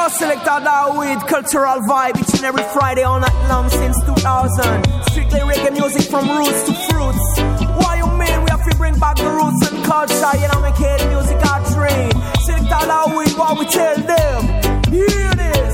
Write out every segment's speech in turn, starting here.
Selector Dawood, cultural vibe each and every Friday all night long since 2000. Strictly reggae music from roots to fruits. What you mean? We have to bring back the roots and culture. You know, make it music our train. Selector Dawood, what we tell them. Hear this.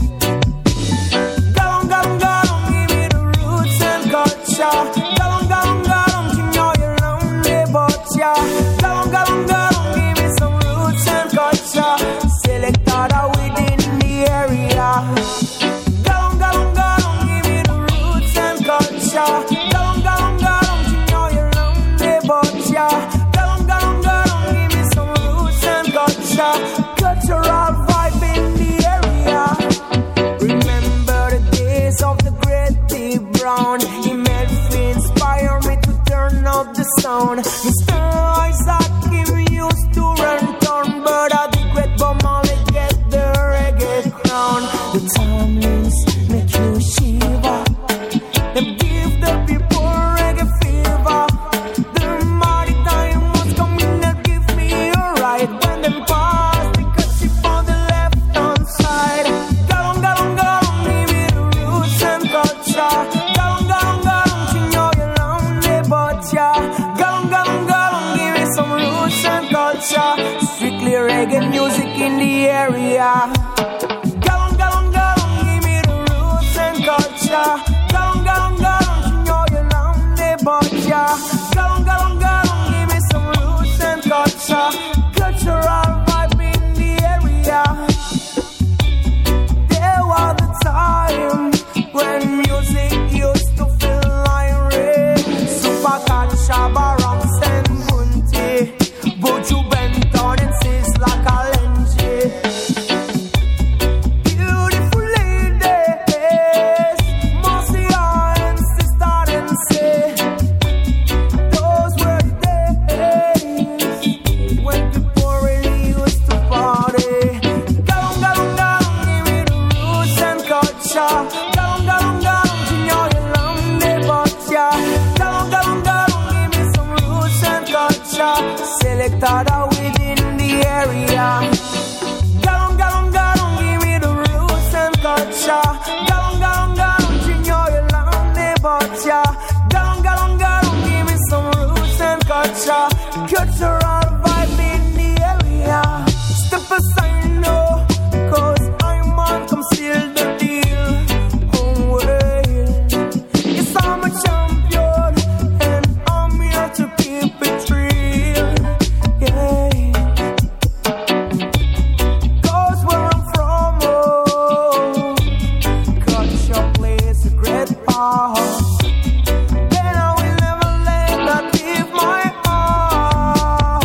Galong, galong, galong, give me the roots and culture. Galong, galong, galong, you know you're lonely, but yeah. Galong, galong, galong, give me some roots and culture. Selector Dawood in the area. Galong, galong, galong, give me the roots and culture. Galong, galong, galong, you know you're lonely, but yeah. Galong, galong, galong, give me some roots and culture. Cultural vibe in the area. Remember the days of the great T. Brown. He made me inspire me to turn up the sound. Mr. Isaac, him used to run town, but I the great Bob Marley get the reggae crown. The Tomlins make you shiver. They give the people reggae fever. The mighty time was coming and give me a ride when them pass because she found the left hand side. Galong, galong, galong, give me the roots and culture. Galong, galong, galong, you know you're lonely, but yeah. Galong, galong, galong, give me some roots and culture. Strictly reggae music in the area. Galong, galong, galong, give me the roots and culture. Galong, galong, galong, you know you're lonely, but yeah. Galong, galong, galong, give me some roots and culture. Cultural vibe in the area. There was the time when music used to feel like rain. Supercat, Shabba, Rocks and Bunty, Buju Benton and Sizzla Kalenji. Beautiful ladies, Marcia and Sister Dance. Those were the days when people really used to party. Galong, galong, galong, give me the roots and culture. Galong, galong, galong, you know you're lonely, but yeah. Galong, galong, galong, give me some roots and culture. Selector Dawood in the area. Galong, galong, galong, give me the roots and culture. Galong, galong, galong, you know you're lonely, but yeah. Galong, galong, galong, give me some roots and culture. Cultural vibe in the area. Step aside now, cause I'm on come seal the deal. Oh well, yes I'm a champion and I'm here to keep it real. Yeah. Cause where I'm from, oh, culture plays a great part. Then I will never let that leave my heart.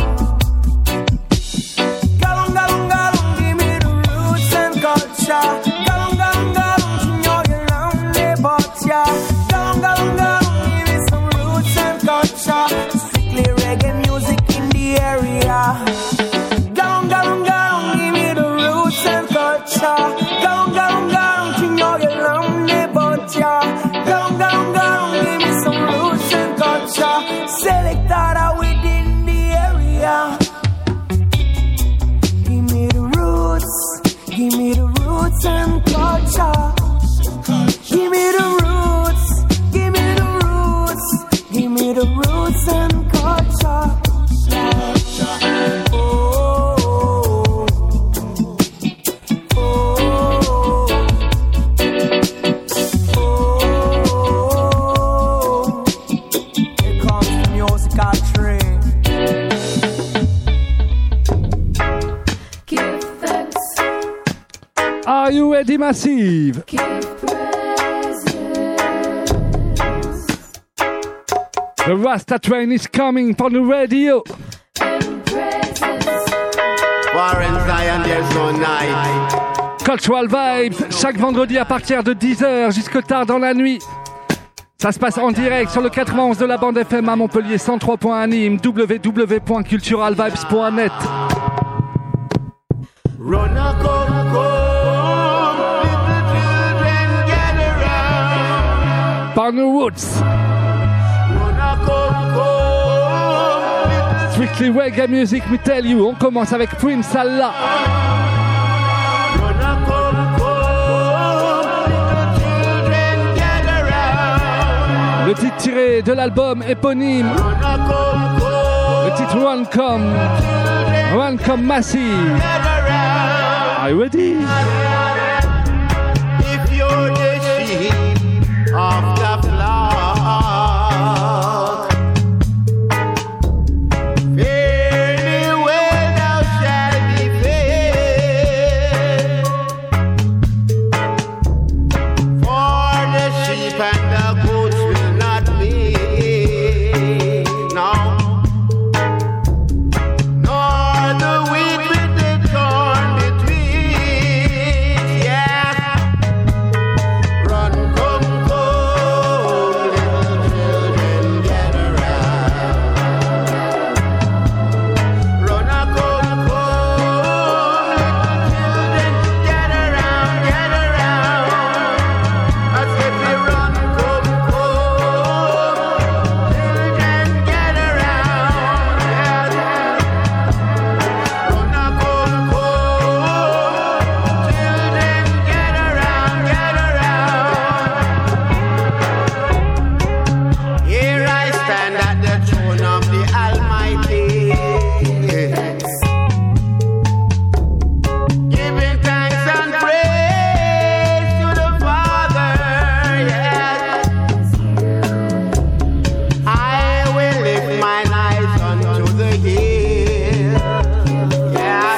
Galong, galong, galong, give me the roots and culture. Galong, galong, galong, you know you're lonely, but yeah. Galong, galong, galong, give me some roots and culture. Strictly reggae music in the area. Galong, galong, galong, give me the roots and culture. Galong, galong, galong, you know you're lonely, but yeah. Galong, galong, galong, give me some roots and culture. Selector Dawood in the area. Give me the roots and culture. Give me the roots, give me the roots, give me the roots and culture. Oh, oh, oh, oh. Here comes the musical train. Give thanks, Are you ready, Massive? give praises. The Rasta train is coming from the radio. And praises. Warren Zion, there's no night. Cultural Vibes, chaque vendredi à partir de 10h jusque tard dans la nuit. Ça se passe en direct sur le 91 de la bande FM à Montpellier, 103.1 à Nîmes, www.culturalvibes.net. Run a come, come, little children gather round. Par nos Woods. Run a come, come, little Strictly Reggae Music, me tell you. On commence avec Prince Allah. run a come. titre tiré de l'album éponyme. Le titre Run Come Massive. Are you ready? If you're the sheep of the flock, fairly well thou shalt be fed. For the sheep and the goats will not meet, no, nor the wheat with the corn between. Yeah, run, come, little children, get around. Run, come, little children, get around, get around. I said, we run, come, children, get around. Yeah, run, come, children, get around, get around. Here I stand at the throne of the Almighty, giving thanks and praise to the Father. Yes, I will lift mine eyes unto the hill. Yes,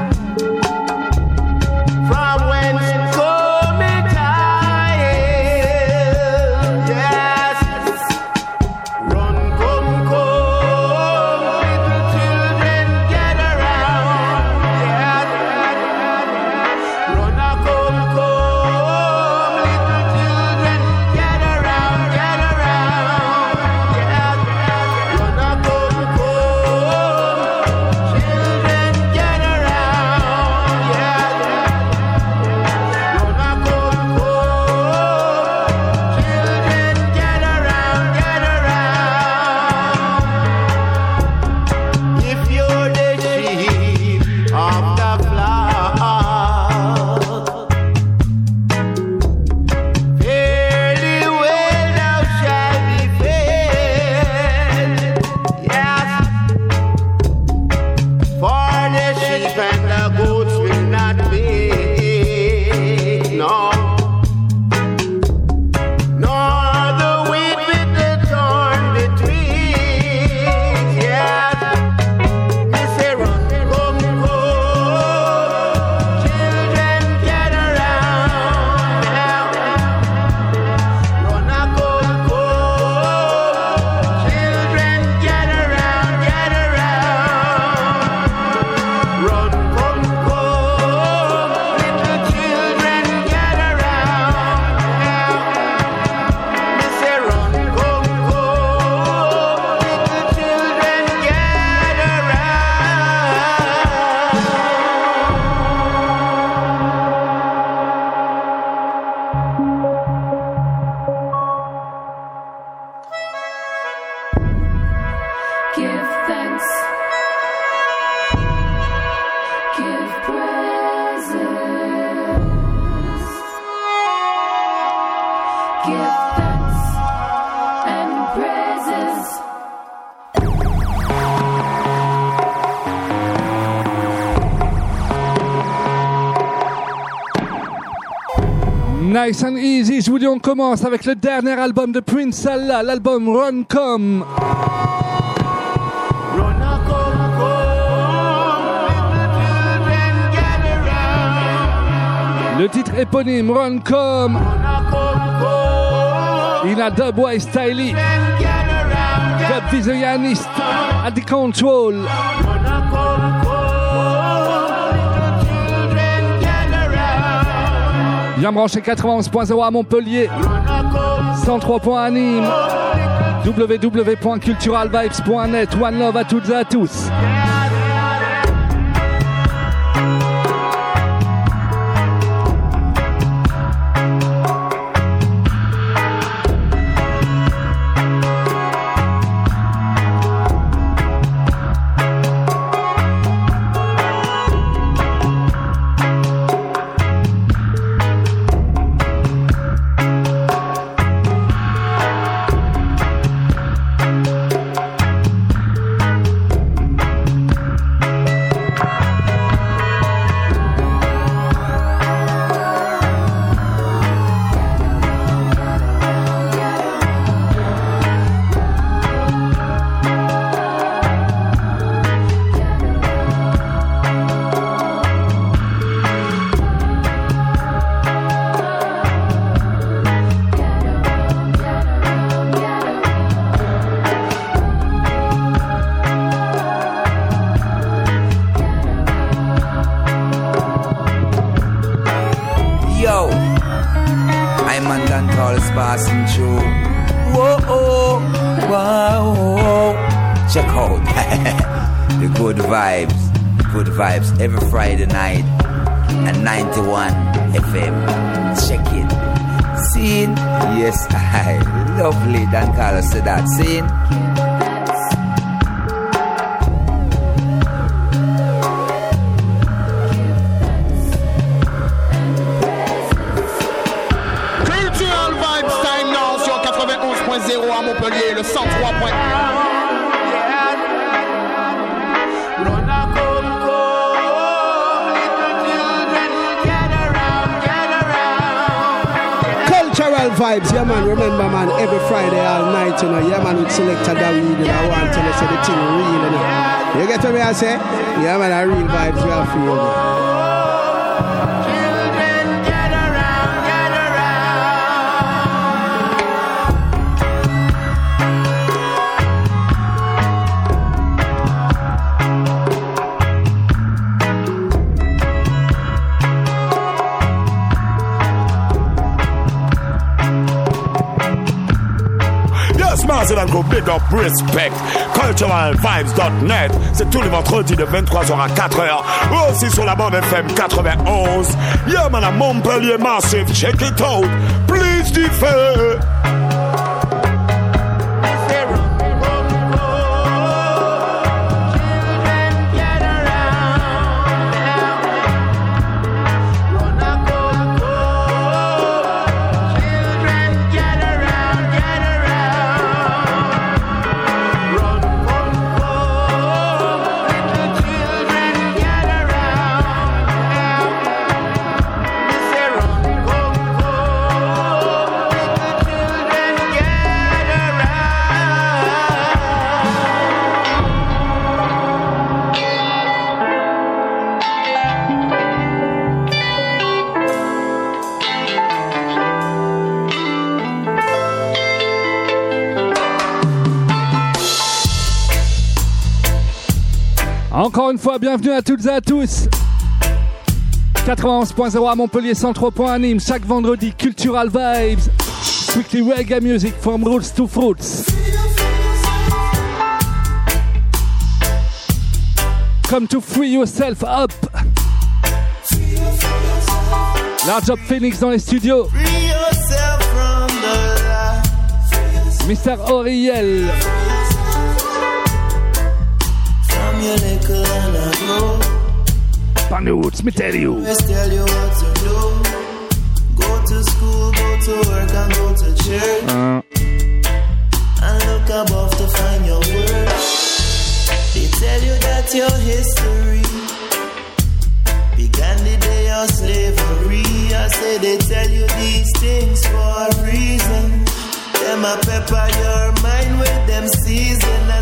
from whence cometh my help. Yes, run, come, little children, get around. Yes, run, come, little children, get around, get around. Yes, run, come, children, get around. Yes, run, come, children, get around, get around. If you're the sheep of the flock, fairly well thou shalt be fed. Yes, for the sheep and the goats will not meet, no, nor the wheat with the corn between. Yes, me say run, come, children, get around. Run, come, children, get around, get around. Run, come, little children, get around. Me say run, come, little children, get Give thanks. Give praises. Give thanks and praises. Nice and easy, je vous dis on commence avec le dernier album de Prince Allah, l'album Run Come. Run, come, little children, get around. Le titre éponyme Run Come. Run, come, Il a Dubwise Styly, get around. Dub Visionist, at the control. Run, come, little children, get around. Bien branché 91.0 à Montpellier, Run, come, 103 à Nîmes, www.culturalvibes.net. One love à toutes et à tous. and calls passing through. Whoa, oh, wow. Check out the good vibes every Friday night at 91 FM. Check it. Scene? Yes, I lovely Dan Carlos said that. Scene? Cultural Vibes Time now sur 91.0 à Montpellier, le 103.1. Cultural vibes, yeah man, remember man, every Friday all night, you know, yeah man, with Selector David, and I want to say the thing real, you know. You get what me I say? Yeah man, a real vibes we are feeling. And go big up respect. Culturalvibes.net. C'est tous les vendredis de 23h à 4h. Aussi sur la bande FM 91. Yeah man, à Montpellier Massive. Check it out. Please differ. Encore une fois, bienvenue à toutes et à tous. 91.0 à Montpellier, 103.1 à Nîmes. Chaque vendredi, Cultural Vibes. Strictly reggae music from roots to fruits. Come to free yourself up. Large Up Phoenix dans les studios. Mr. Auriel. Panoots, me tell you. Let's tell you what to do. Go to school, go to work, and go to church. And look above to find your worth. They tell you that your history began the day of slavery. I say they tell you these things for a reason. Them a pepper your mind with them season.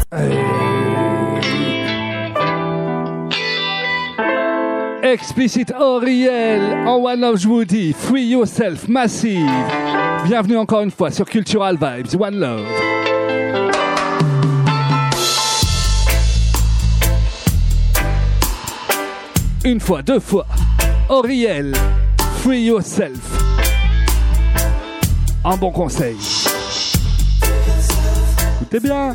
Explicit Auriel en One Love Woody, Free Yourself, Massive. Bienvenue encore une fois sur Cultural Vibes, One Love. Une fois, deux fois, Auriel, Free Yourself. Un bon conseil. Écoutez bien.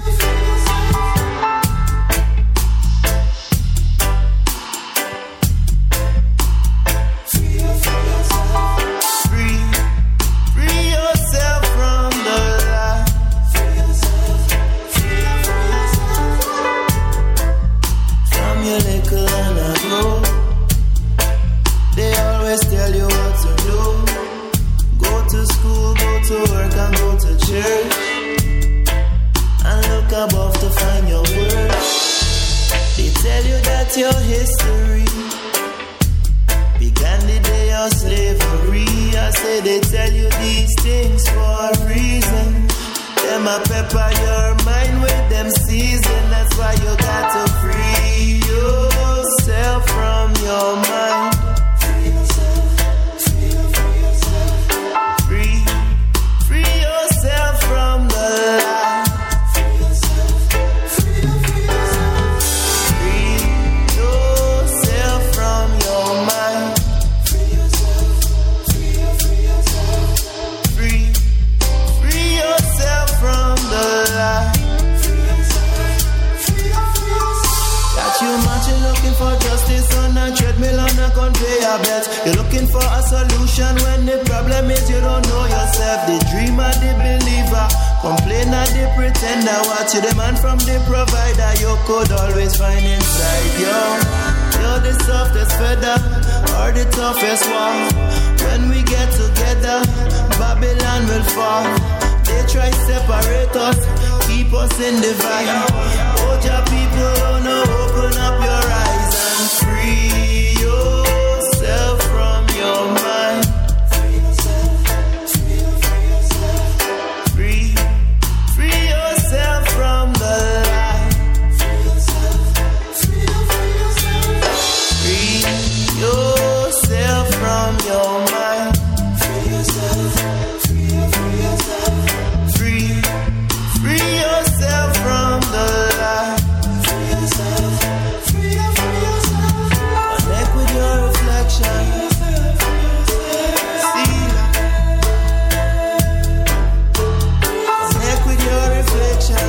Your history began the day of slavery. I say they tell you these things for a reason. Them a pepper your mind with them season. That's why you got to free yourself from your mind. Free yourself, free yourself. Free yourself from the lie. Free conveyor belt. You're looking for a solution when the problem is you don't know yourself. The dreamer, the believer, complainer, the pretender. What you demand from the provider, you could always find inside you. You're the softest feather or the toughest one. When we get together, Babylon will fall. They try separate us, keep us in divide. Hold your people, oh no, open up your eyes and free yourself from your mind. Free yourself from the lie. Free yourself from your mind. Free yourself from the lie. Connect with your reflection. Connect with your reflection.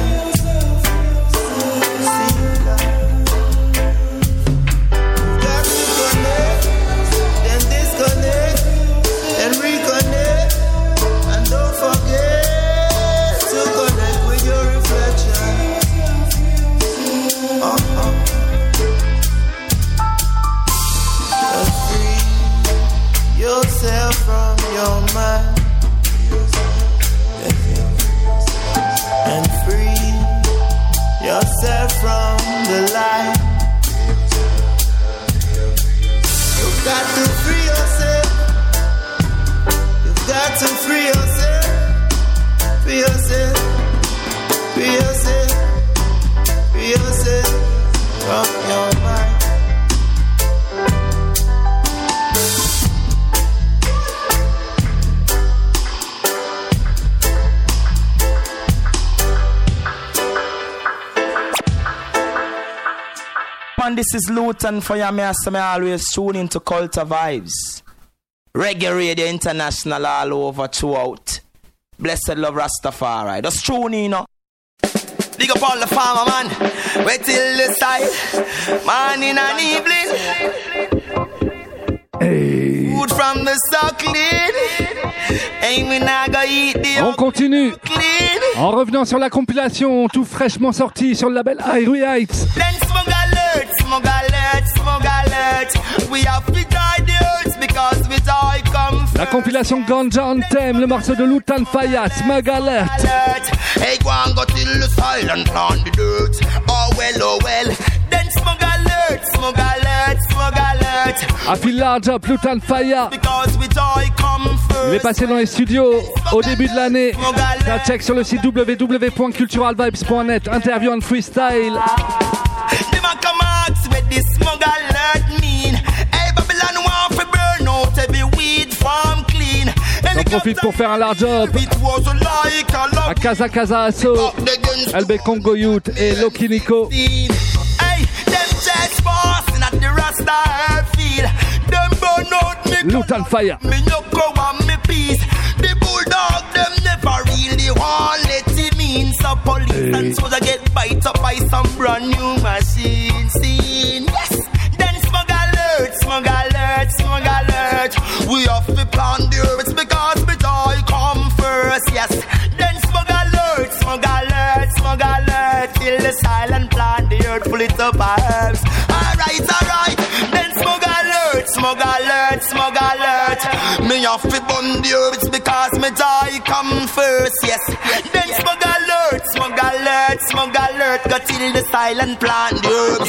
Got to connect, then disconnect, then reconnect, and don't forget to connect with your reflection. Just free yourself from your mind and free yourself from the lie. You've got to free yourself. You've got to free yourself. Free yourself. Free yourself. Free yourself from your mind. Man, this is Luton for you. Me always tune into Culture Vibes. Reggae Radio International all over throughout. Blessed love Rastafari. Just tune in, you know. Big up all the farmer, man. Wait till the side. Morning and evening. Hey. Food from the suckling. Hey, we not gonna eat the On continue. clean. En revenant sur la compilation tout fraîchement sortie sur le label Irie Heights. Then smog alert, smog alert, smog alert. We have to die the earth because we die come La compilation Ganja Anthem, le morceau de Lutan Fyah, Smug Alert. Hey, go and go till the silent on the dirt. Oh well, then smog alert, smog alert, smog alert. A fil large up, Lutan Fyah. Because we die come first. Il est passé dans les studios au début de l'année. Ça check sur le site www.culturalvibes.net. Interview and freestyle. Them a come ask what this smog alert mean. Hey, Babylon want to burn out every weed farm clean. J'en profite pour faire un large up à Casa Casa Asso, LB Congo Youth et Loki Nico. Hey, them chest bossing at the Rasta airfield. Them burn out me Lutan Fyah. Me no go on me peace. The bulldog them never really want let it mean. So police and soldier get bite up by some brand new machine. Scene. Yes. Then smug alert, smug alert, smug alert. We have to plan the earth because we joy come first. Yes. Then smug alert, smug alert, smug alert. Till the silent plan the earth full it up our herbs. Alright. Then smug alert, smug alert, smug alert. Me have to burn the earth because me joy come first. Yes. Then smug alert, smug alert, smug alert. Go till the silent plant the herbs.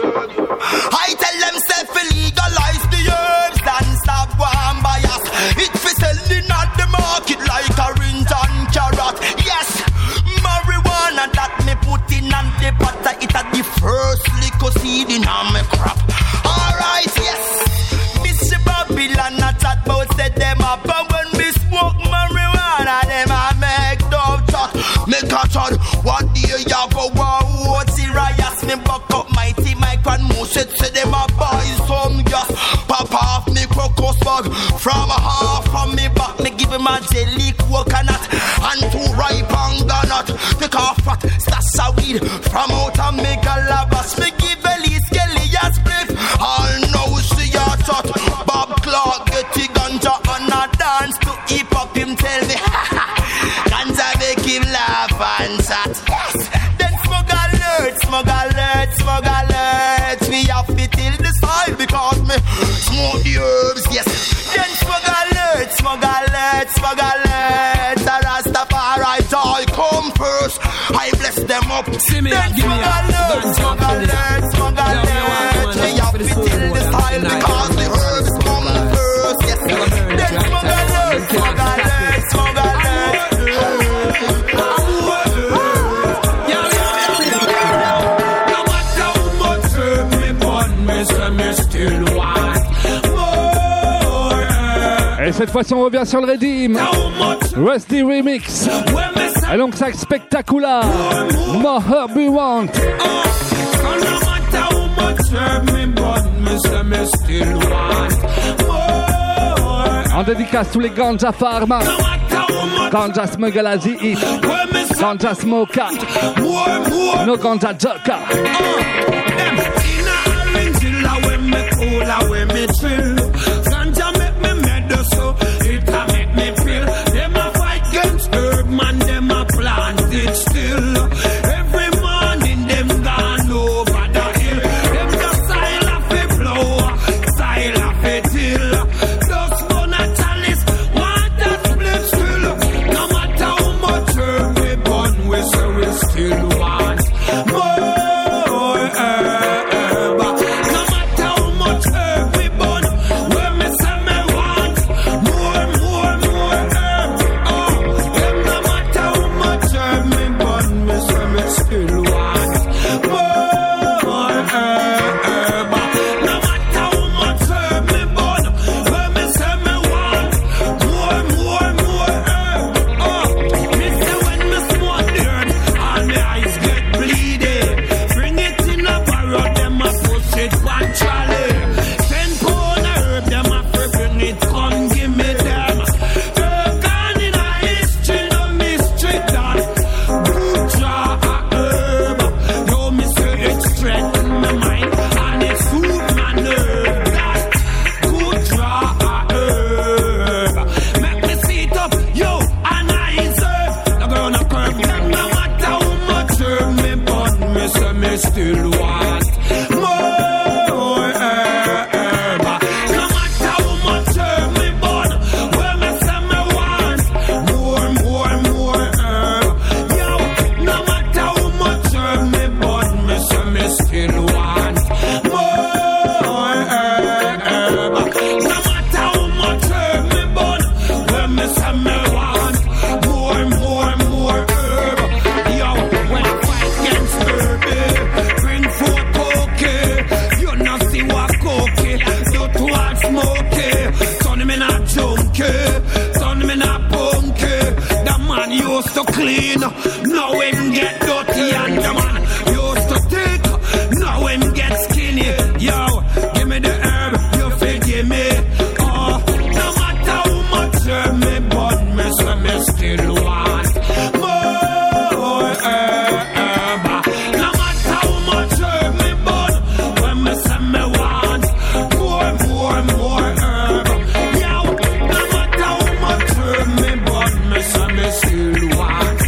I tell them self legalize the herbs and stop one bias. It fi selling at the market like orange and carrot. Yes, marijuana that me put in on the butter. It at the first liquor seed in on me crop. Alright, yes. Mr. Babylon a chat about said them up. But when me smoke marijuana, them a make dove chat. Make a chat, what do you have a war? What's the riots? Me buck up mighty Mike and Moshe say them a buy some gas. Pop off me crocus bag. From a half from me back, me give him a jelly coconut. And two ripe anganut. Take off fat, stash a weed. From out and make a labas. Me give Elise Kelly a spliff. All know she a chat. ganja and a dance to hip hop. Him tell me, ganja make him laugh and chat. Yes. Then smug alert. We have to till the soil because me smoke the herbs. Yes. Then smug alert. A Rastafari joy come first. I bless them up. See me, then smug alert. We have to till the soil because the herbs come first. Yes. Then smug alert. Et cette fois-ci on revient sur le Redeem Rusty Remix et donc ça spectaculaire More Herb We Want. En dédicace tous les ganja farmers, ganja smugglers eat, ganja smoker, no ganja joker. Ganja make me mad, so it a make me feel. Them a fight against herb, man, them a plant it still. Every morning them gone over the hill. Them just style of a flower, style of a till. Dust bun a chalice, water split still. No matter how much herb we burn, we say we still want more herb. No matter how much herb we burn, when me say me want more herb. Oh, them no matter how much herb me burn, me say me still want more herb. No matter how much herb me burn, when me say me want more herb. Oh, me say when me smoke the herb, all me eyes get bleeding. Bring it in a barrel, them a push it one trolley. 10 pound of herb, them a bring it, come give me them. Herb gone in a history, no mystery done. Good draw a herb, yo me say it straighten my mind and it suit my nerve. That good draw a herb, make me sit up, yo, and I serve. No girl no curve, no matter how much herb me burn, me say me still want more herb. No matter how much herb me burn, when me say me want more herb. Yo, no matter how much herb me burn, me say me still want more herb. No matter how much herb me burn, when me say me want more herb. Yo, when I fight against herb, bring forth coke. You not see what coke, you too hard smoke. Son me not junkie, son me not punky. The man used to clean, now him get dirty, and the man used to thick, now him get skinny. Yo, give me the herb, you forgive me. Oh, no matter how much herb me burn, me say me still want more herb. No matter how much herb me burn, when me say me want more herb. Yo, no matter how much herb me burn, me say me still want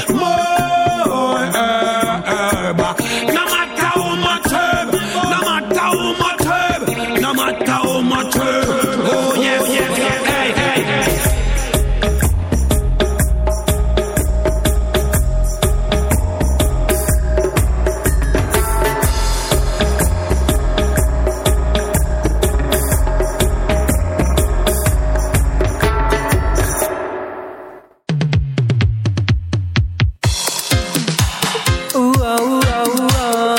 more herb. No matter how much herb, no matter how much herb, no matter how much herb. Oh yeah, hey. Ooh, oh, oh, oh,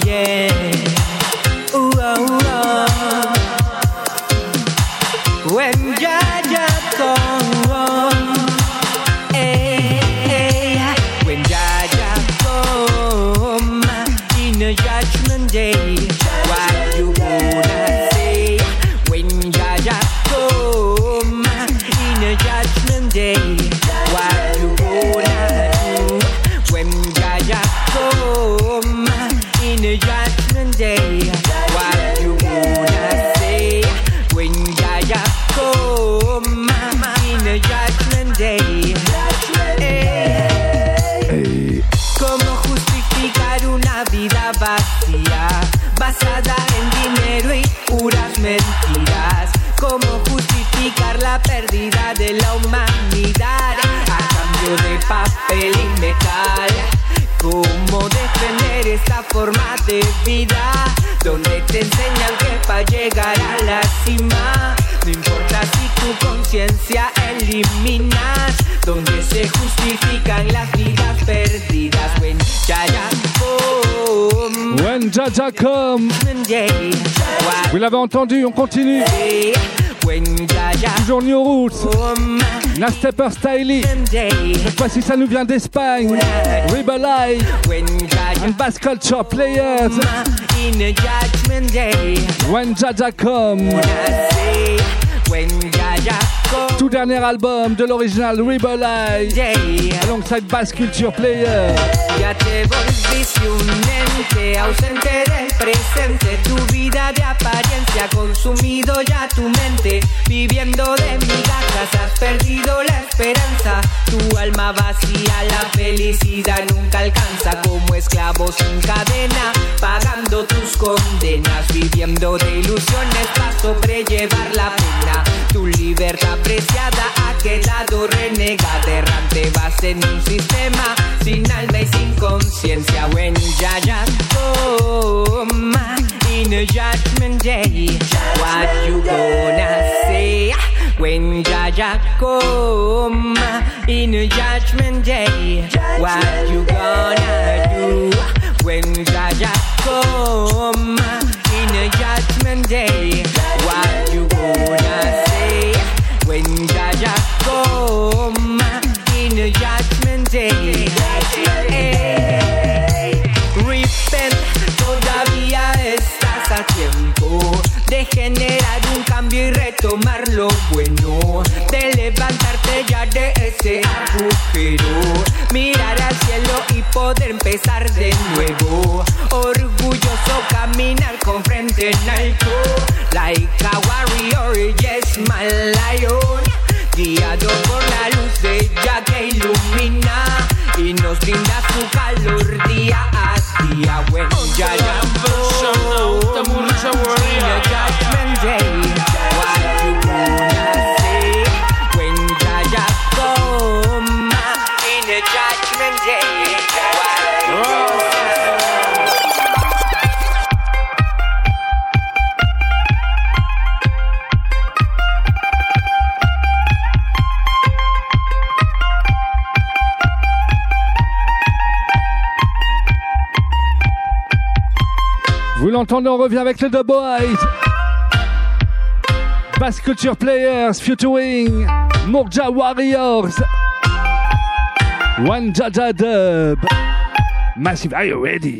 yeah. Ooh, oh, oh. When Jaja come, when Jaja come in a judgment day, what you gonna say? When Jaja come in a judgment day, what you gonna do? When Jaja come in a judgment day, what you gonna say? When Jaja come la pérdida de la humanidad a cambio de papel y metal. ¿Cómo defender esta forma de vida? Donde te enseñan que para llegar a la cima no importa si tu conciencia eliminas. Donde se justifican las vidas perdidas. When Jaja come, When Jaja come. Vous l'avez entendu, on continue. Toujours New Roots, Na Stepper Stylie. Cette fois-ci, ça nous vient d'Espagne. Rebel Eye and Bass Culture Players. When Jaja come. Tout dernier album de l'original Rebel Eye. Alongside Bass Culture Players. Ya te volviste un ente ausente del presente, tu vida de apariencia consumido ya tu mente, viviendo de migajas has perdido la esperanza, tu alma vacía la felicidad nunca alcanza, como esclavo sin cadena, pagando tus condenas, viviendo de ilusiones para sobrellevar la pena, tu libertad preciada ha quedado renegada, errante vas en un sistema sin alma y sin conciencia. When Jaja come in a judgment day, what you gonna say? When Jaja come in a judgment day, what you gonna do? When Jaja come in a judgment day, what you gonna say? When Jaja come in a judgment day. Repent, todavía estás a tiempo de generar un cambio y retomar lo bueno, de levantarte ya de ese agujero, mirar al cielo y poder empezar de nuevo, orgulloso caminar con frente en alto, like a warrior, yes my lion, guiado por la luz de ella que ilumina y nos brinda su calor día a día. When Jaja come in a judgment day, what you gonna say? When Jaja come in a judgment day, what you gonna say? Vous l'entendez, on revient avec le The Boys. Bass Culture Players, featuring Mourja Warriors. One Jaja Dub. Massive, are you ready?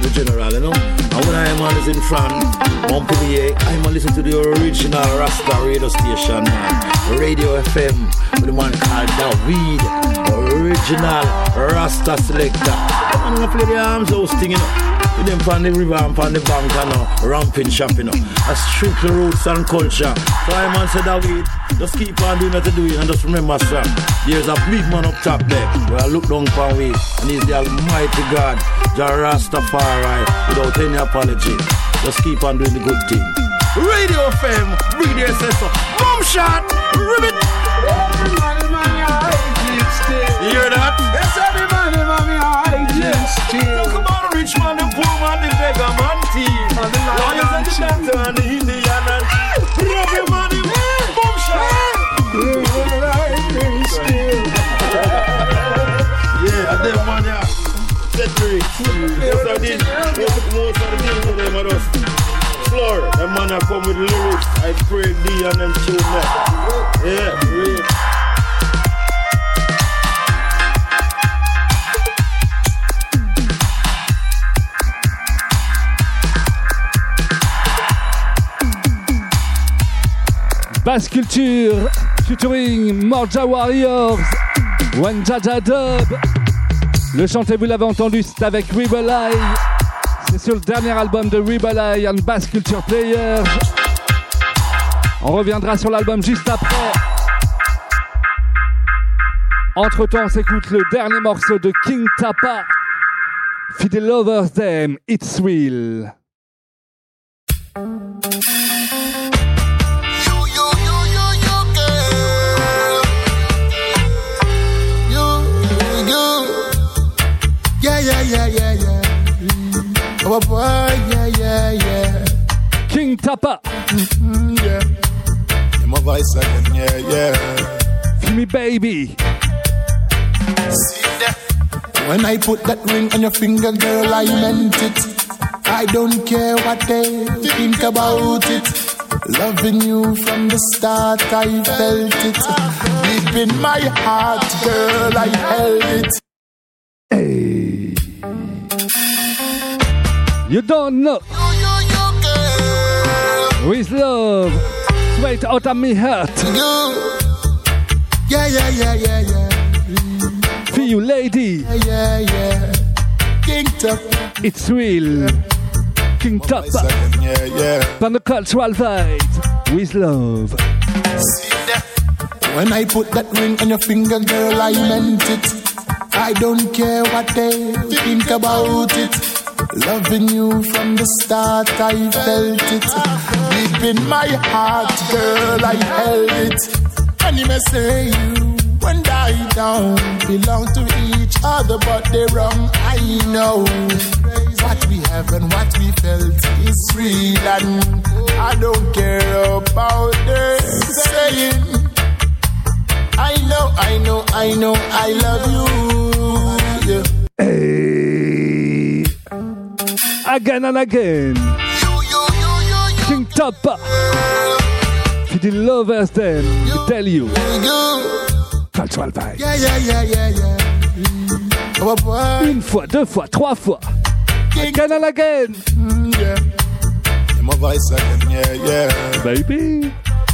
the general, you know. And when I am on is in front, Montpellier, I am listen to the original Rasta radio station, man. Radio FM, with the man called David, original Rasta selector. I'm gonna play the arms house thing, you know. With them on the river and on the bank, you know, ramping shop, you know. That's strictly roots and culture. So I man said David, just keep on doing what you do and just remember, son, there's a big man up top there. Where I look down upon we, and he's the Almighty God, Jah Rastafari, without any apology. Just keep on doing the good thing. Radio FM, bring the assessor. Boom shot, ribbit. You hear that? Yes, everybody, mommy, talk about the rich man, the poor man, the beggar man, team. And the lions and the dancer and the Indian and everybody, boom shot. Yeah, and them man, yeah. Set free. Most of the things to them are just floor. Them man are come with lyrics. I pray thee and them tune that. Yeah, real. Basse Culture, featuring Morja Warriors, One Jaja Dub. Le chanté, vous l'avez entendu, c'est avec Rebel Eye. C'est sur le dernier album de Rebel Eye, and Basse Culture Players. On reviendra sur l'album juste après. Entre-temps, on s'écoute le dernier morceau de King Tapa. For the lovers them, it's real. Yeah. Oh boy, yeah. King Tapa. Yeah. My voice again, yeah. Feel me, baby. See that? When I put that ring on your finger, girl, I meant it. I don't care what they think about it. Loving you from the start, I felt it. Deep in my heart, girl, I held it. Hey. You don't know. With love, straight out of me heart. Yeah. For you, lady. Yeah. King Top. It's real. King Top. Yeah. From the cultural vibes. With love. See that? When I put that ring on your finger, girl, I meant it. I don't care what they think about it. Loving you from the start, I felt it. Deep in my heart, girl, I held it. And you may say you and I don't belong to each other, but they're wrong, I know. What we have and what we felt is real, and I don't care about the saying. I know, I love you. Yeah. Hey. Again and again. King Tapa. For the lovers then, we tell you. Cultural vibe. Yeah. Oh boy. Une fois, deux fois, trois fois. Again and again. Yeah. My voice again, yeah. Baby.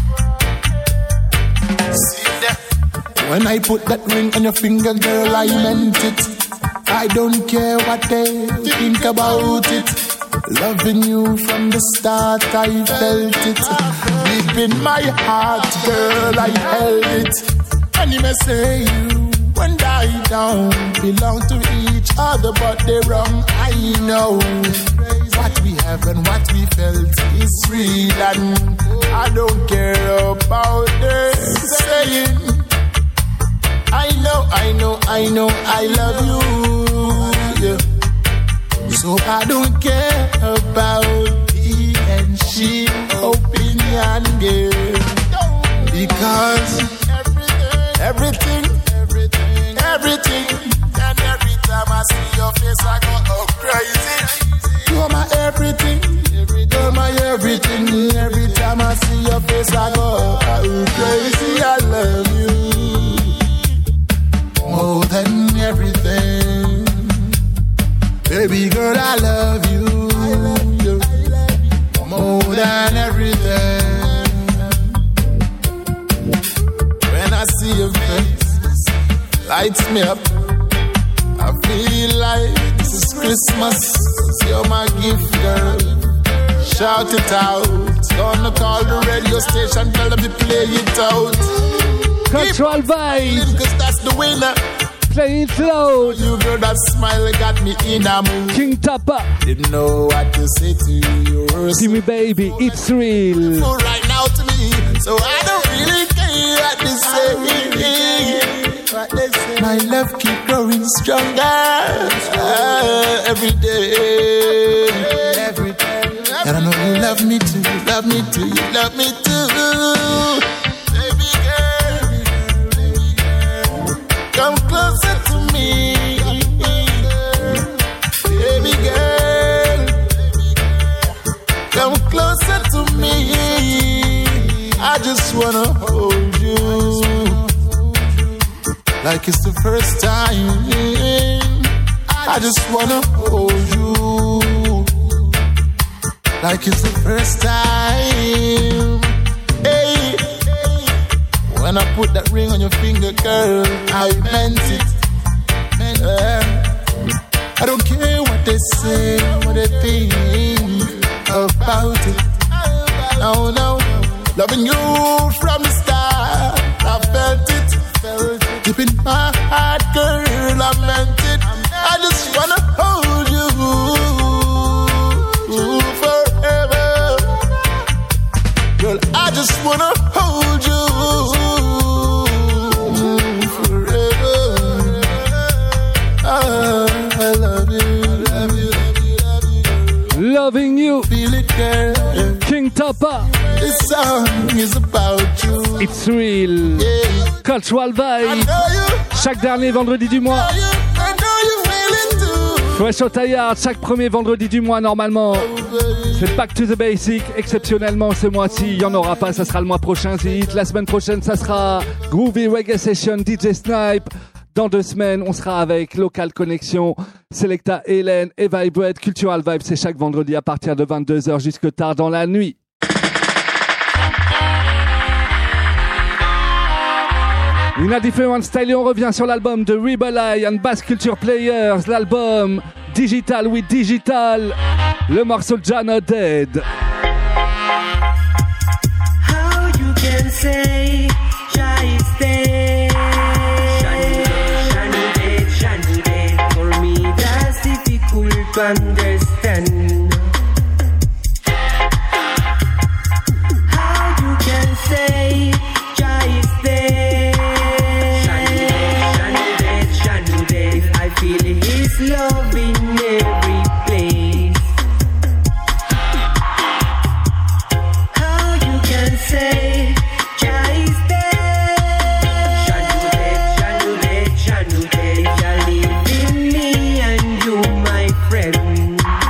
See that? When I put that ring on your finger, girl, I meant it. I don't care what they think about it. Loving you from the start, I felt it. Deep in my heart, girl, I held it. And you may say you and I don't belong to each other, but they're wrong, I know. What we have and what we felt is real, and I don't care about the saying. I know, I love you. Yeah. So I don't care about he and she opinion, girl. Because everything, and every time I see your face, I go, oh, crazy. You're my everything, you're my everything. Every time I see your face, I go, oh, crazy, I love you. More than everything. Baby girl, I love you. lights me up. I feel like this is Christmas. You're my gift, girl. Shout it out. Gonna call the radio station, tell them to play it out. Cultural Vibes, cause that's the winner. Play it loud. You girl, that smile got me in a mood. King Tapa, didn't know what to say to you. Give me baby, it's real. For right now to me, so I don't really care what they say. My love keep growing stronger every day. And I know you love me too, love me too, you love me too. Baby girl, come closer to me. Baby girl, come closer to me. I just wanna hold you like it's the first time. I just wanna hold you like it's the first time. Hey, when I put that ring on your finger, girl, I meant it. I don't care what they say, what they think about it. No, no, loving you from the start, I felt it. Deep in my heart, girl, I meant it. I just wanna hold you forever. Girl, I just wanna hold you forever. I love you, love you, love you, love you. Loving you. Feel it, girl. King Tapa. This song is about you. It's real. Yeah. Cultural Vibe. Chaque dernier vendredi du mois. Fresh au Taillard, chaque premier vendredi du mois normalement. C'est Back to the Basic. Exceptionnellement ce mois-ci, il n'y en aura pas, ça sera le mois prochain. La semaine prochaine, ça sera Groovy Reggae Session, DJ Snipe. Dans 2 semaines, on sera avec Local Connection, Selecta Hélène et Vibrate. Cultural Vibe, c'est chaque vendredi à partir de 22h jusque tard dans la nuit. In a different style, et on revient sur l'album de Rebel Eye and Bass Culture Players, l'album Digital with Digital, le morceau Jana Dead. How you can say Jah is dead? Shani dead. For me that's difficult to understand. How you can say Jah is dead? I feel his love in every place. How you can say Jah is dead? Shanu dead. Jah live in me and you, my friend.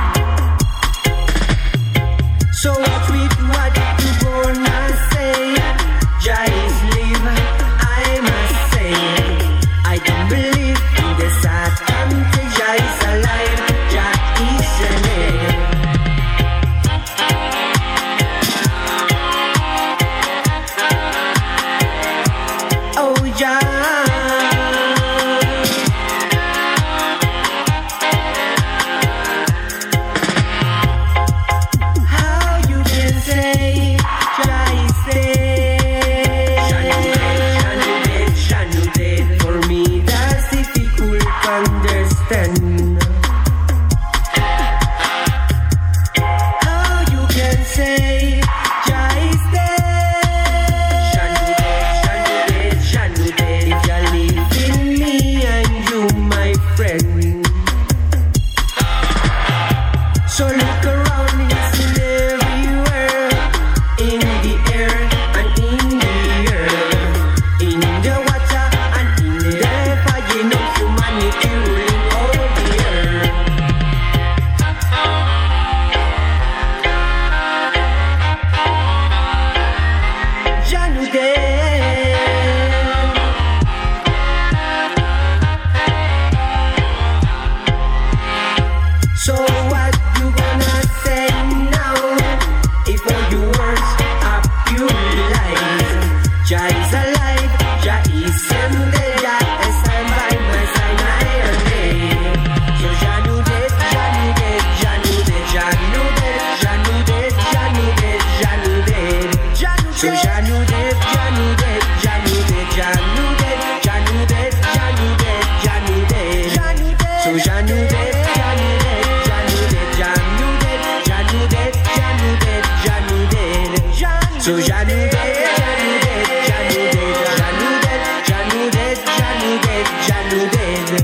So Janu dead, Janu dead, Janu dead, Janu dead, Janu dead, Janu dead, Janu dead.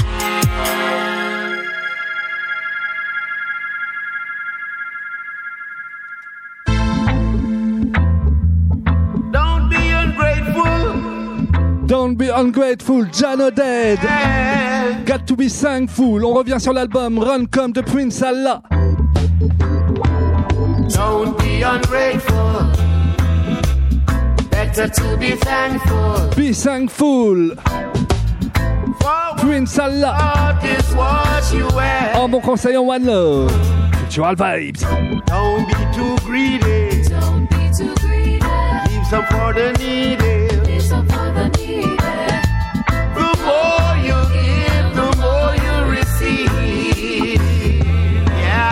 Don't be ungrateful. Don't be ungrateful, Jano dead. Got to be thankful. On revient sur l'album Run Come de Prince Allah. Don't be ungrateful. Better to be thankful. Be thankful. Prince Allah. What is what you wear. En bon conseil en One Love. Cultural Vibes. Don't be too greedy. Don't be too greedy. Leave some for the needy. Leave some for the needy. The more you give, the more you receive. Yeah.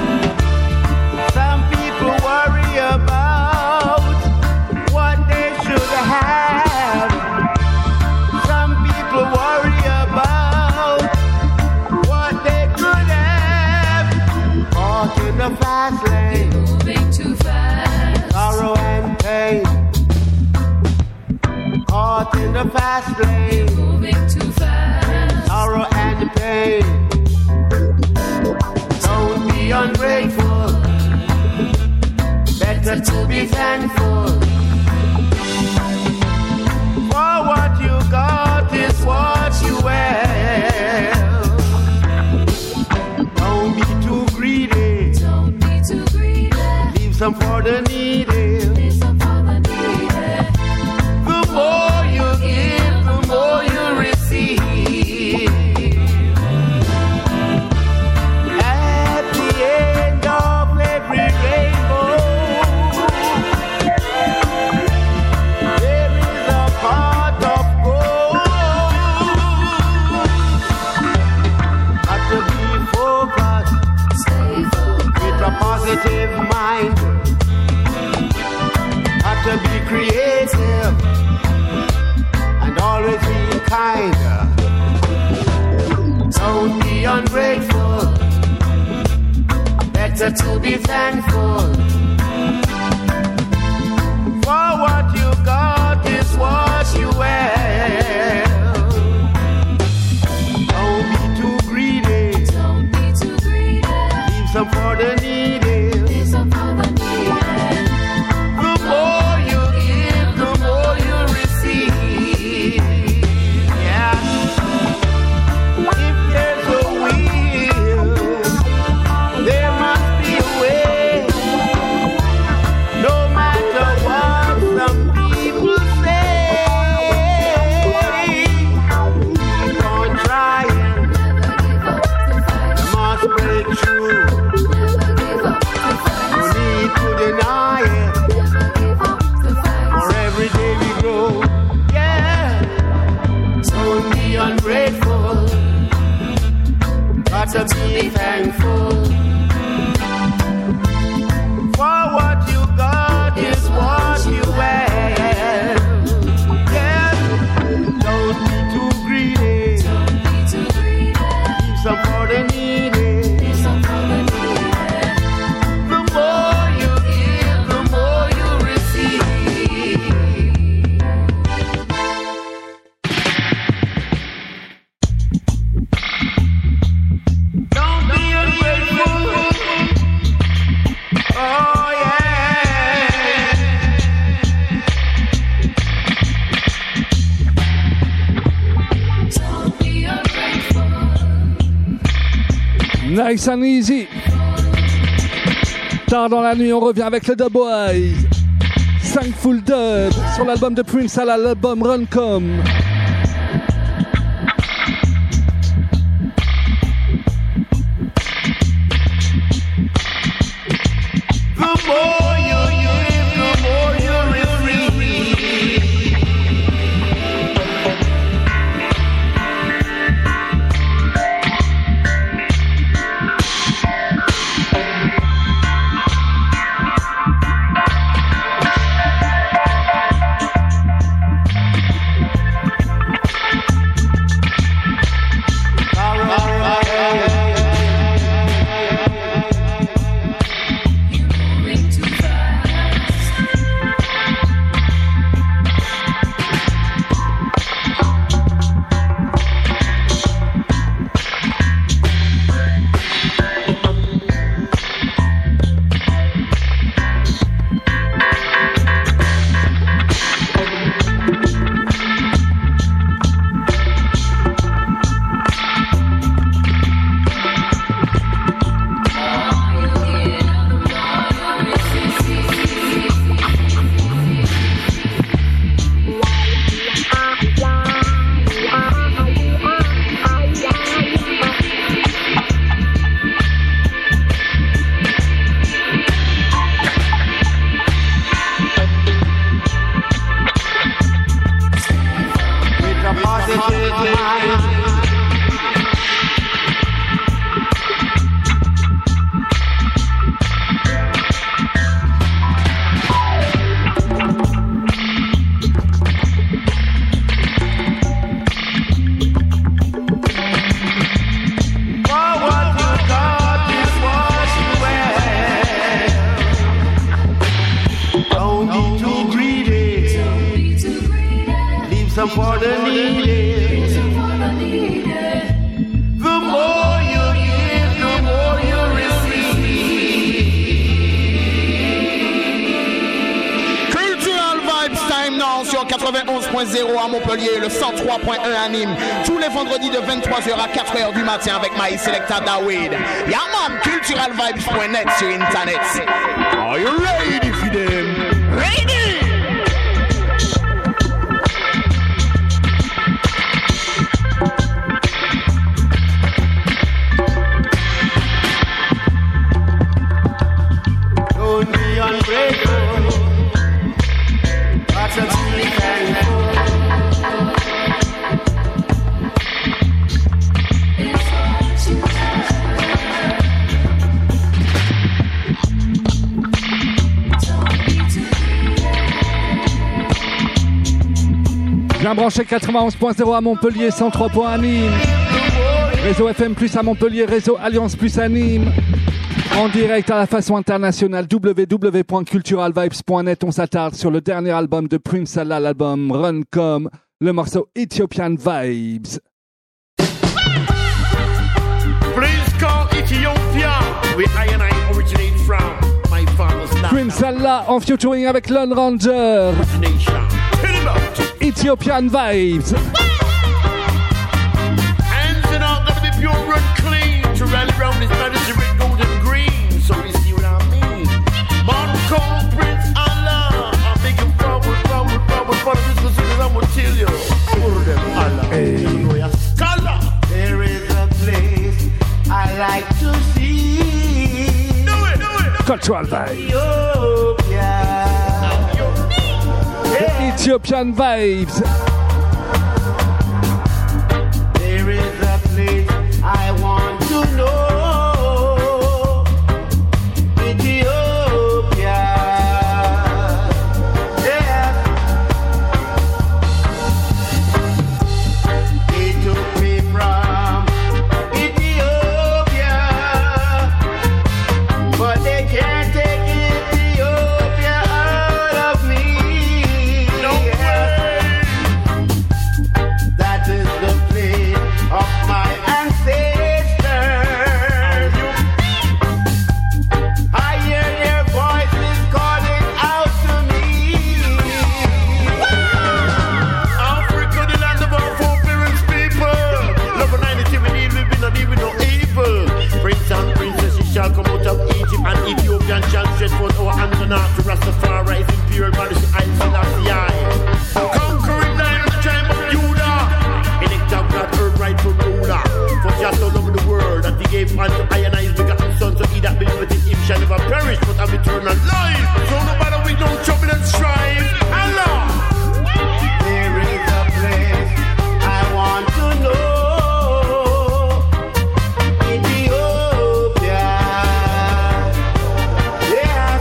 Some people worry about what they should have. Some people worry about what they could have. Caught in the fast lane. Moving too fast. Sorrow and pain. Caught in the fast lane. Moving too fast. Sorrow and pain. Don't be ungrateful. Better to be thankful. For what you got is what you wear. Don't be too greedy. Don't be too greedy. Leave some for the needy. Leave some for the needy. The more you give, the more you receive. At the end of every rainbow, there is a pot of gold. Got to be focused, Stay focused. with a positive mind. Got to be creative and always be kind. Don't be ungrateful. Better to be thankful. For what you got is what you wear. Don't be too greedy. Don't be too greedy. Leave some for the needy. Leave some for the needy. The more you give, the more you receive. Yeah. If there's a will, there must be a way. No matter what some people say, keep on trying. You must break through. No need to deny it. For every day we grow, yeah. Don't be ungrateful. Got to be thankful. For what you got is what you wear. Yeah. Don't be too greedy. Don't be too greedy. Leave some for the needy. Leave some for the needy. The more you give, the more you receive. Don't be ungrateful. Oh yeah. Don't be ungrateful. Nice and easy. Tard dans la nuit, on revient avec le Dub Boys. Thankful Dub sur l'album de Prince Allah, l'album Run Come. The more you give, the more you receive. 91.0 à Montpellier, le 103.1 à Nîmes. Tous les vendredis de 23h à 4h du matin avec My Selecta David. Yaman, culturalvibes.net sur Internet. Are you ready for them? Ready! Don't be ungrateful. Watch us be thankful. Bien branché 91.0 à Montpellier, 103 à Nîmes. Réseau FM Plus à Montpellier, réseau Alliance Plus à Nîmes. En direct à la façon internationale, www.culturalvibes.net. On s'attarde sur le dernier album de Prince Allah, l'album Runcom, le morceau Ethiopian Vibes. Please call Ethiopia, where I and I originate from. My father's land. Prince Allah en featuring avec Lone Ranger. Ethiopian Vibes. Hands and all gonna be pure and clean to rally around this majesty with gold and green. So you see what I mean? Mom call Prince Allah. I'm making forward. For the business because I'm gonna tell you. For them Allah. Hey. Scholar. There is a place I like to see. Do it. Cultural Vibes. Ethiopia. Ethiopian Vibes. There is a place I want to know. Ethiopia. Yeah. They took me from Ethiopia, but they can't take Ethiopia out of me. That is the place of my ancestors. I hear their voices calling out to me. Africa, the land of our foreparents people. Love and unity we need, we be not even no evil. Prince and princesses shall come out of Egypt, and Ethiopian shall stretch forth our hands and heart to Rastafari, his imperial majesty, I Selassie. Conquering lion of the tribe of Judah. Elect of God, her rightful ruler. For just all over the world, that he gave unto I and his begotten son, so he that believeth in him shall never perish, but have eternal life. So no matter with no trouble and strife, Allah. There is a place I want to know. Ethiopia. Yes.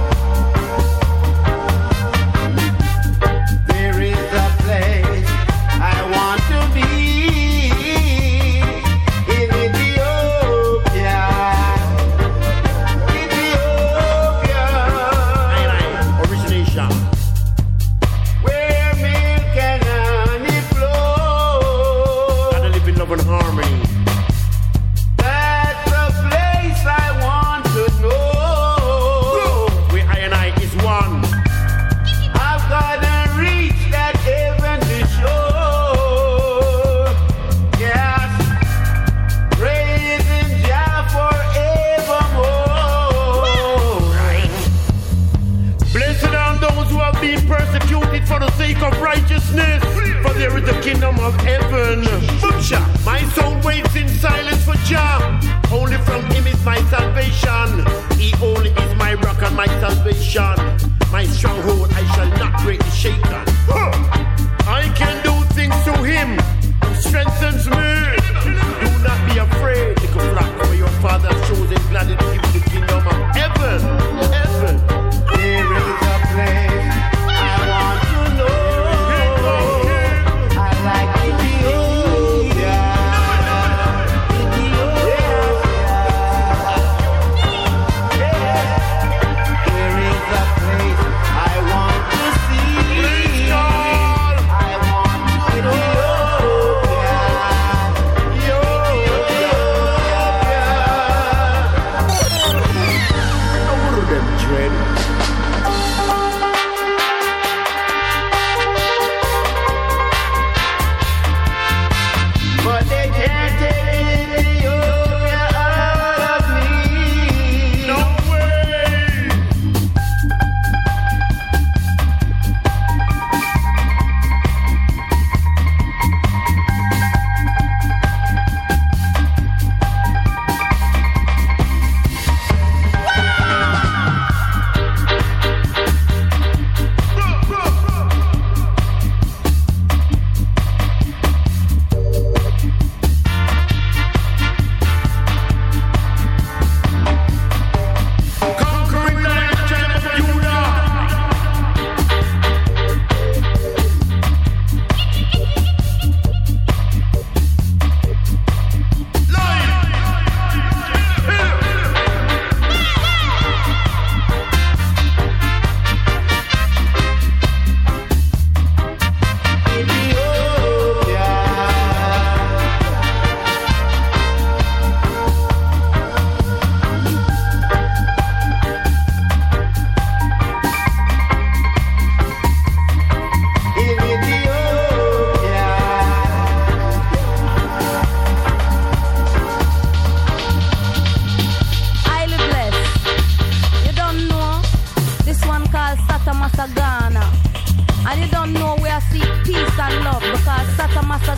There is a place I want to be. In Ethiopia. Ethiopia. Origination. Where milk and honey flow. And I live in love and harmony. That's the place I want to know. Where I and I is one. I've gotta reach that heavenly shore. Yes, praising Jah forevermore. Right. Blessed are those who have been persecuted for the sake of righteousness, for there is the kingdom of heaven. Butcha, my soul waits in silence for Jah. Only from him is my salvation. He only is my rock and my salvation. My stronghold, I shall not greatly shaken. I can do things through him who strengthens me. Do not be afraid, little flock, for your father has chosen gladly to give you the kingdom of heaven. Heaven. There is a place I want to know. I like Ethiopia. There is a place I want to see. I want to know.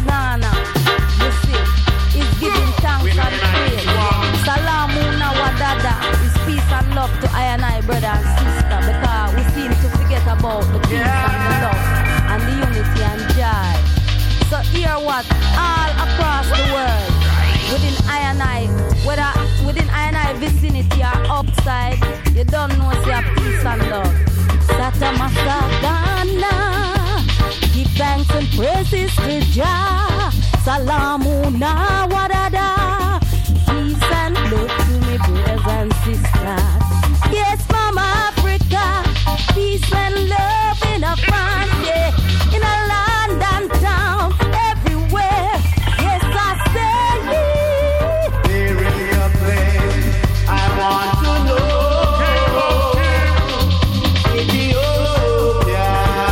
Ghana. You see, is giving thanks and praise. Salamuna Wadada is peace and love to I and I, brother and sister, because we seem to forget about the peace and the love and the unity and joy. So hear what? All across the world, within I and I, whether within I and I vicinity or outside, you don't know say peace and love. Satamasa Ghana, give thanks and praises to Jah. Salamuna Wadada, peace and love to me brothers and sisters. Yes, Mama Africa, peace and love in a France, yeah, in a land and town, everywhere. Yes, I say There is a place I want to know. Ethiopia.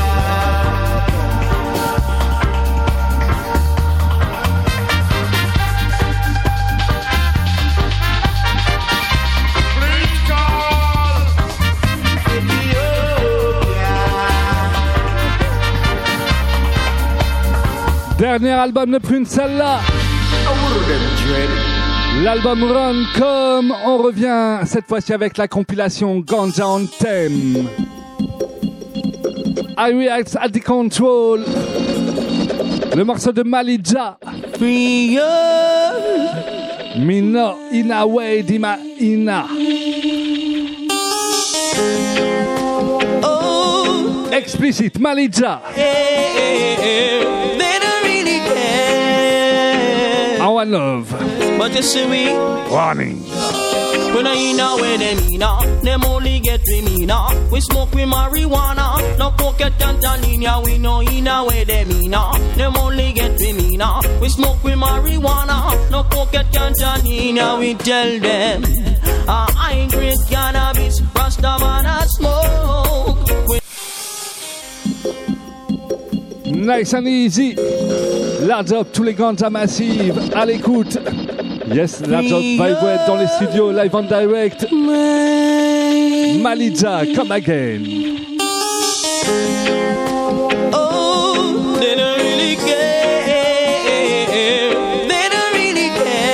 Please call Ethiopia. Dernier album de Prince Salah. L'album Run Come. On revient cette fois-ci avec la compilation Ganja Anthem. I React at the Control. Le morceau de Malija. Mino Ina Way Dima Ina. Explicit Malija. They don't really care. Our love. But you see me Warning. when I know where them only get me now. We smoke with marijuana, no pocket Tanzania. We know in a way them only get me now. We smoke with marijuana, no pocket Tanzania. We tell them I ain't great cannabis, Rastaman I smoke. Nice and easy. La job, tous les ganja massives à l'écoute. Yes, la job va être dans les studios live and direct. Malija, come again. Oh, they don't really care. They don't really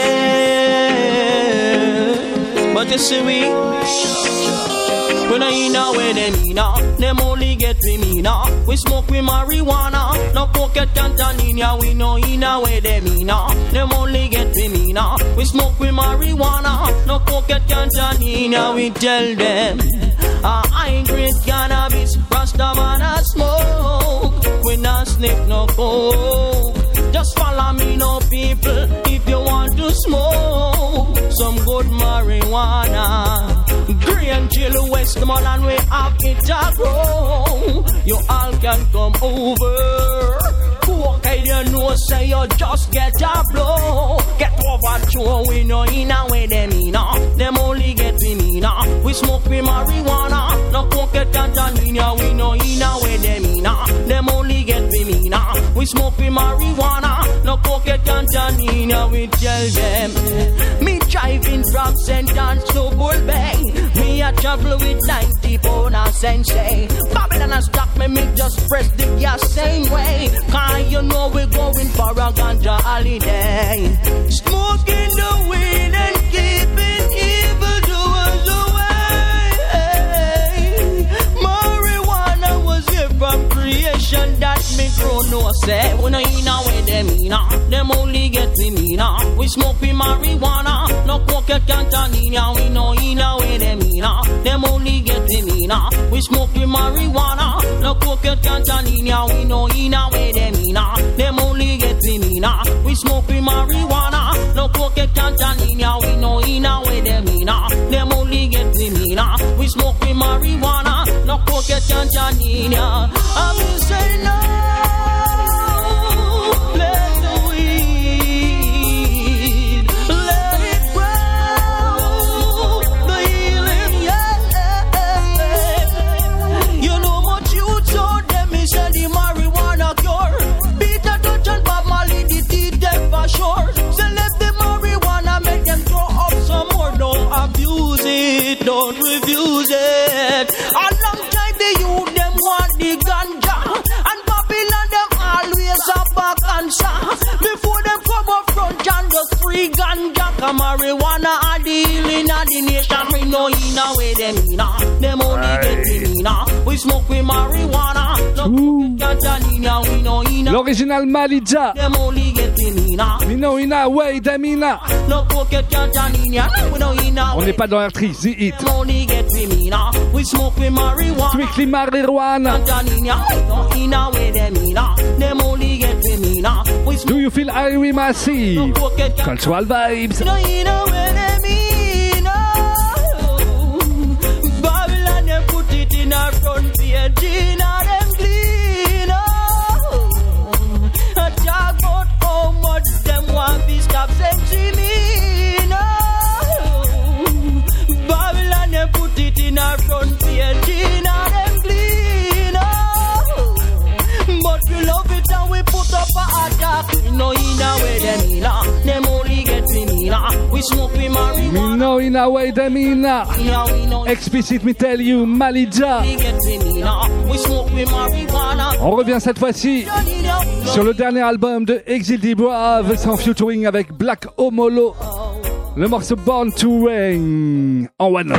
care. But you see me when I know where them only get me now. We smoke with marijuana, no pocket Tanzania. We know in a way them only get me now. We smoke with marijuana, no pocket Tanzania. We tell them I ain't great cannabis, Rastaman I smoke. We not sniff no coke. Just follow me, no people, if you want to smoke some good marijuana. Green Jill Westmoreland, we have it a grow. You all can come over. Okay, you know, say you just get a blow. Get over to we know in a way them them only get me now. We smoke with marijuana, no pocket Tanzania. We know in a way them only get me now. We smoke with marijuana, no pocket Tanzania. We tell them me driving from St. John's to Bull Bay. Me a travel with 90 pound a sensei. Babylon a stop me just press the gas same way. Cause you know we going for a ganja holiday. Smoking the weed and keeping evil doers away. Marijuana was here from creation that me grow no say. When I know where them only get me now. We smoke with marijuana, no pocket Tanzania. We know in a way them only get me now. We smoke with marijuana, no pocket Tanzania. We know in a way them only get me now. We smoke with marijuana, no pocket Tanzania. We know in a way them only get me now. We smoke with marijuana, no pocket Tanzania. I'm saying no. Let the weed, let it grow. The healing, yeah. You know what you told them, me said the marijuana cure. Peter Touch and Bob Marley, the teeth them for sure. So let the marijuana make them throw up some more. Don't abuse it, don't refuse it. A long time the youth them want the ganja, and Babylon them always a back and shot. free ganja, come marijuana, and the healing of the nation. We know in a way them in a. Them only get in a. We smoke with marijuana. No ganja in a. We know in a. L'original Malija. Them only get in a. We know in a way them in a. No pocket ganja in a. We know in a. On n'est pas dans R3, The Hit. Them only get in a. We smoke with marijuana. Strictly marijuana. Do you feel Irie Massive? Cultural vibes. Babylon, they put it in a front page, Gina, them clean. I talk about how much them want to stop sending me. Babylon, they put it in a front page, Gina, them clean. But we love it and we put up a attack. No, in a way, them only get me. We smoke with marijuana. No, in a way, them in a. Explicit, me tell you, Malija. On revient cette fois-ci sur le dernier album de Exil D. Brave, sans featuring avec Black Omolo. Le morceau Born to Reign en one.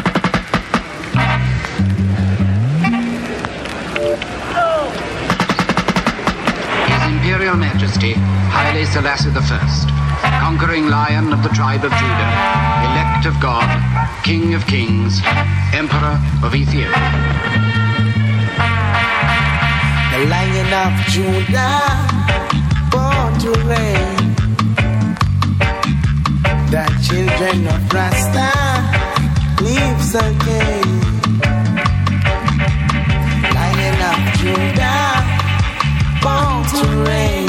Imperial Majesty, Haile Selassie I, conquering lion of the tribe of Judah, elect of God, King of kings, Emperor of Ethiopia. The Lion of Judah, born to reign. The children of Rasta lives again. Lion of Judah, born to reign.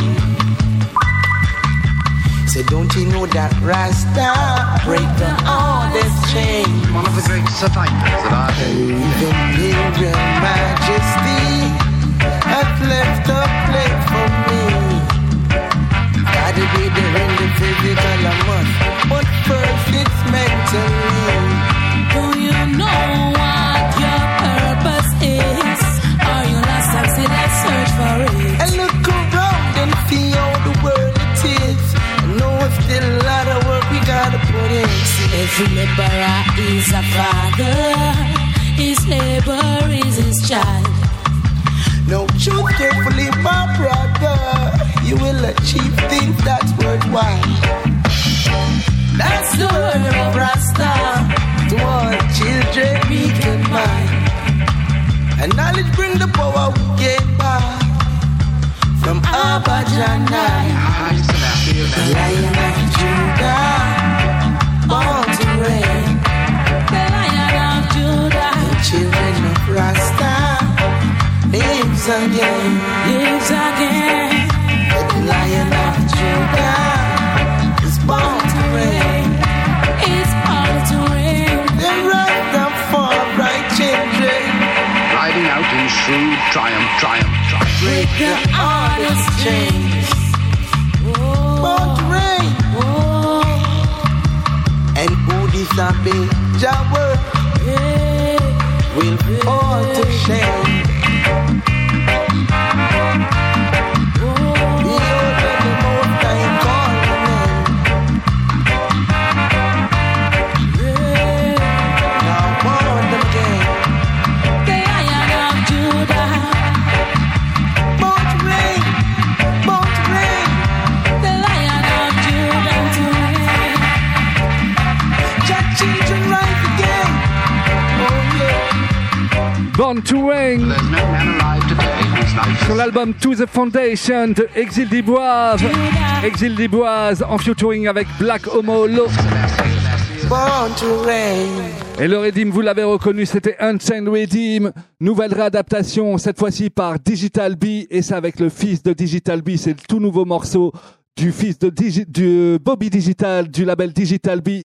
Say, don't you know that Rasta break the hardest chain? One of the great survivors of our day. Even Imperial Majesty has left a plate for me. Gotta be there in the physical a month, but first it's mentally. Do you know what your purpose is? Are you lost and still I search for it? And look around and see all the world it is. I know it's still a lot of work we gotta put in. Every laborer is a father, his labor is his child. No, choose carefully, my brother. You will achieve things that's worthwhile. That's the word of Rasta. To all children, we can mind. And knowledge bring the power we get by. From Abba Janai, the Lion of Judah, born to reign. The Lion of Judah, the children of Rasta lives again, lives again. The Lion of Judah is born to reign. It's born to reign. The right of for bright children, riding out in shrewd triumph, triumph, triumph. Break the hardest chains. Born to reign. And who disobey Jah word will fall to shame. Born to Reign sur l'album To The Foundation de Exil D. Brave. Exil D. Brave en featuring avec Black Omolo. Born to Reign. Et le Redeem, vous l'avez reconnu, c'était Unchained Redeem. Nouvelle réadaptation, cette fois-ci par Digital B. Et c'est avec le fils de Digital B. C'est le tout nouveau morceau du fils de Bobby Digital, du label Digital B.